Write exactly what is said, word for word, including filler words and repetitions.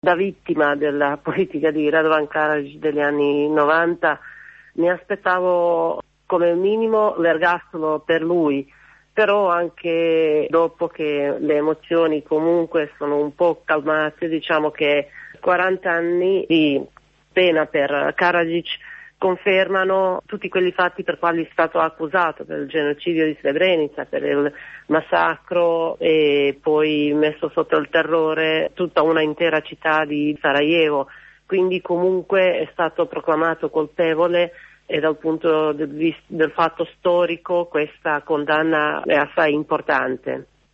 Da vittima della politica di Radovan Karadzic degli anni novanta mi aspettavo come minimo l'ergastolo per lui, però anche dopo che le emozioni comunque sono un po' calmate, diciamo che quaranta anni di pena per Karadzic confermano tutti quelli fatti per quali è stato accusato, per il genocidio di Srebrenica, per il massacro e poi messo sotto il terrore tutta una intera città di Sarajevo. Quindi comunque è stato proclamato colpevole e dal punto di vista del fatto storico questa condanna è assai importante.